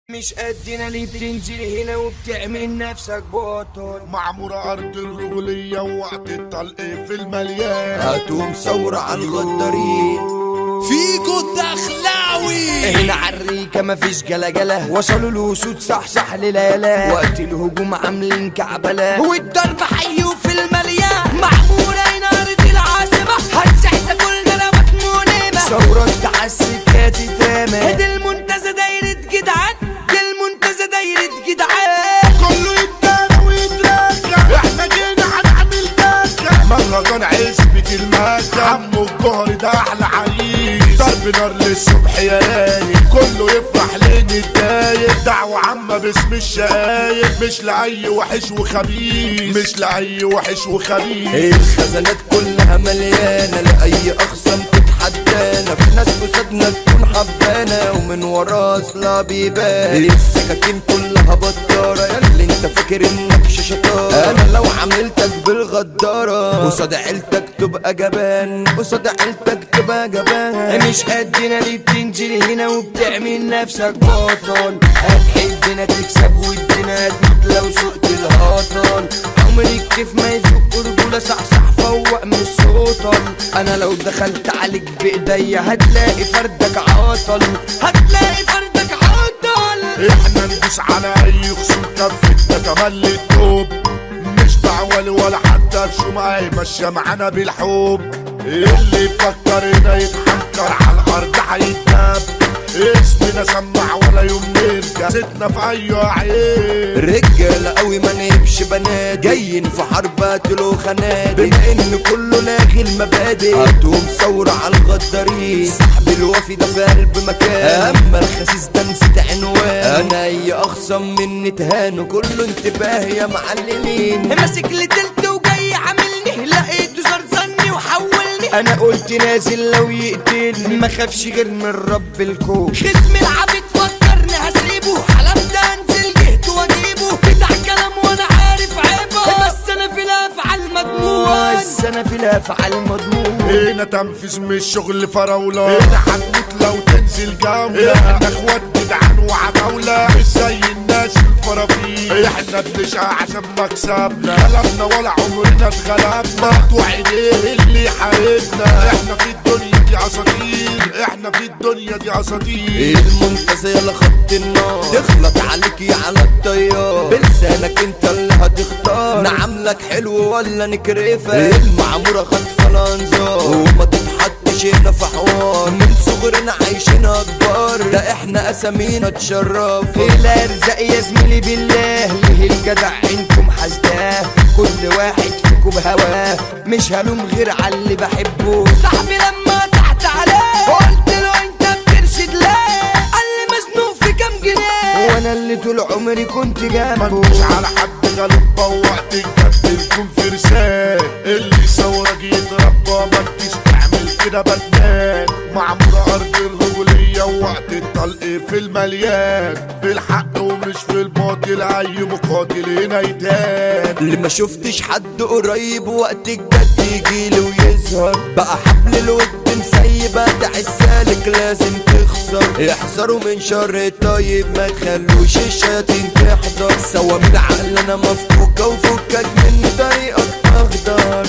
مش قدنا ليه بتنزل هنا وبتعمل نفسك بطل. معمورة أرض الرجولية ووقت الطلق في المليان. هاتوا ثورة على الغدارين فيكو الدخلاوي. هنا عالريكة مفيش جلجلة، وصلوا الوسود صح ليلة. وقت الهجوم عاملين كعبلة والضرب حي وفي المليان. معمورة هنا أرض العاصمة، هتساعد كل جرامات مؤلمة. ثورة السكات تامة، دي المنتزه دايرة جدعان، دي المنتزه دايرة جدعان. كله يتدارى ويتراكى، احنا جينا هنعمل داكة. مهرجان عزبة المكة، عمو الجهر ده أحلى عريس. ضرب نار للصبح يا رايق، كله يفرح لين الدايق. دعوة عامة باسم الشقايق، مش لأي وحش وخبيث، مش لأي وحش وخبيث. الخزانات كلها مليانة، لأي أخصم تتحدانا. في ناس قصادنا تكون حبانا، ومن ورا أصلا بيبان. السكاكين كلها بطارة، ياللي انت فاكر انك شطارة. انا لو عملتك بالغدارة، قصاد عيلتك تبقى جبان، قصاد عيلتك تبقى جبان. مش قدنا ليه بتنزل هنا وبتعمل نفسك بطل. هتحبنا تكسب ودنا هتموت لو سقت الهطل. عمري كيف ما يفك رجولة، صحصح فوق من السلطان. انا لو دخلت عليك بايديا هتلاقي فردك عطل، هتلاقي فردك عطل. احنا ندوس على اي خصوم، كفتنا كمان للتوب. مش دعوة ولا حتى الشمعة ماشية معانا بالحب. اللي يفكر هنا يتحنكر على الارض هيتنام. اسمنا سمع ولا يوم نرجع، ستنا في اي عين. رجالة قوي ما نهبش بنات، جايين في حرب قتلوا خنادق. بما ان كله لاغي المبادئ، هاتهم ثورة على الغدارين. سحب الوفي ده في قلب مكان، اما الخسيس ده نسيت عنوان. انا اي اخصم مني تهانوا، كله انتباه يا معلمين. ماسك لتلت وجاي عاملني، لقيته زرزني وحولني. انا قلت نازل لو يقتلني، ما خافش غير من رب الكون. خصم العبيد فكرني هسيبه، حلفت انزل جهت واجيبه. بتاع كلام وانا عارف عيبه، بس انا في الافعال مضمون، بس انا في الافعال مضمون. هنا تنفيذ مش شغل فراولة، هنا هتموت لو تنزل جولة. احنا اخوات جدعان وعتاولة، مش زي الناس الفرافيل. احنا بنشقى عشان مكسبنا، غلبنا ولا عمرنا اتغلبنا. مقطوع ايديه اللي يحاربنا، احنا في الدنيا دي اساطير، احنا في الدنيا دي اساطير. المنتزه يلا خط النار، تغلط عليك يا على الطيار. بلسانك انت اللي هتختار، نعملك حلو ولا نكرفك. المعمورة خطفة الانظار، وما تتحطش هنا في حوار. من صغرنا عايشينها كبار، ده احنا اسامينا تشرف. الارزاق يا زميلي بالله، ليه الجدع عينكم حاسداه. كل واحد فيكم بهواه، مش هلوم غير على اللي بحبه. صاحبي لما تحت عليه قلت له انت بترشد ليه، قال لي مزنوق في كام جنيه، وانا اللي طول عمري كنت جنبه. مش على حد غلبة، ووقت الجد نكون فرسان. اللي ثورك يتربى، ما تجيش تعمل كده بدمان. معمورة أرض الرجولية ووقت الطلق في المليان. بالحق ومش في الباطل، أي مقاتل هنا يتان. اللي ما شفتش حد قريب، وقت الجد يجيلي ويظهر. بقى حبل الود مسيبة، دع السالك لازم تخسر. احذروا من شر الطيب، ما تخلوش الشياطين تحضر. سوا من عقلنا مفكوكة، وفكك من طريقك اخضر،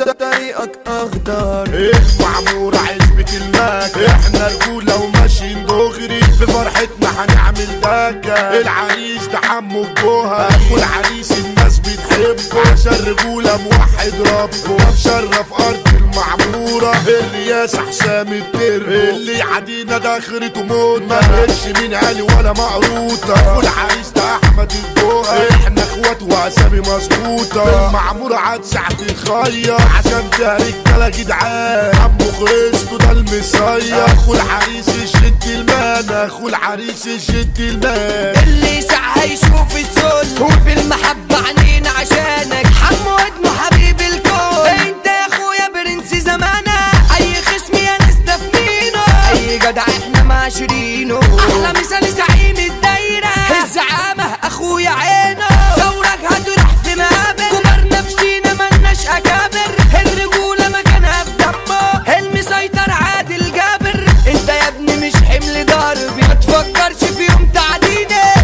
طريقك اخضر. معمورة عزبة المكة، احنا رجولة وماشيين دغري. في فرحتنا هنعمل داكة. العريس ده حمو الجوهر، اخو العريس الناس بتحبه. عشان رجولة موحد ربه، مشرف ارض المعمورة. الياس حسام التربو، اللي عدينا ده اخرته موت. ما قالش مين قالي ولا مقروطة. اخو العريس ده احمد الجوهر، احنا اخوات واسامي مظبوطة. المعمورة عاد ساعة الخير، عشان فيها رجالة جدعان. عمو خريستو ده المصير، اخو العريس الجنتلمان، اخو العريس الجنتلمان. اللي ساعة يشوف الذل، وبالمحبة عنينا عشانك. حمو ابنه حبيب الكون، انت يا اخويا برنس زمانك. اي خصم يا ناس ده في مينو، اي جدع احنا معاشرينه. احلى مثال زعيم الدايرة، الزعامة اخويا عينه. ثورك هتروح في مقابر، كبر نفسينا ملناش اكابر. الرجولة مكانها في دمه، المسيطر عادل جابر. انت يا ابني مش حمل ضربي، ما تفكرش في يوم تعديني.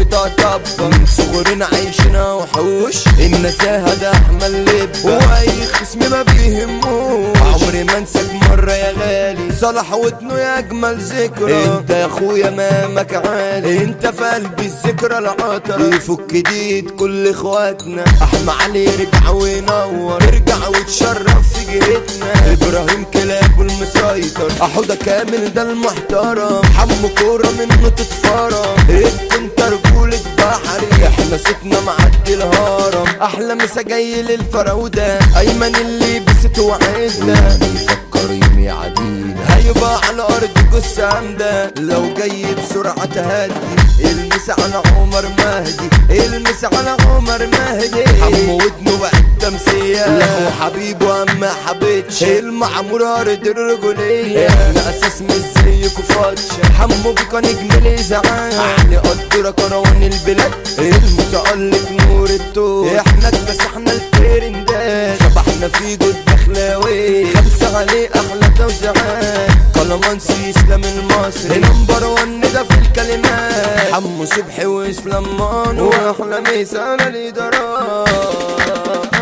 في طبطبة من صغرنا عايشنا وحوش النزاهة ده احمل لب واي خصم ما بيهموش عمري ما انساك مرة يا غالي صلاح ودنه يا اجمل ذكرى انت يا اخويا مامك عالي انت في قلبي الذكرى العطرة يفك جديد كل اخواتنا احمى علي رجع وينور ارجع وتشرف في جهتنا ابراهيم كلاب المسيطر احوده كامل ده المحترم حمو كورة منه تتفرم انت رجولة بحري احنا صوتنا معدي الهرم احلى مسا جاي للفراودة ايمن اللي بست وعدنا بيفكر يوم يعدينا هيبقى على ارض جثة عمدة لو جاي بسرعة تهدي المس على عمر مهدي المس على عمر مهدي حمو ودنه بقت تمثيل لا حبيبه اما حبيتش المعمور ارض الرجولية احنا اساس مش زيكوا فاتشة حمو بيكا نجم الازعاج علي قدرة كروان البلاد المتألق نور التوب احنا اكتسحنا الترندات شبحنا في جود دخلاوي خمسة عليه احلى توزيعات قلمانسي اسلام المصري نمبر 1 ده في الكلمات حمو صبحي واسلام مانو واحلى مثال الادارات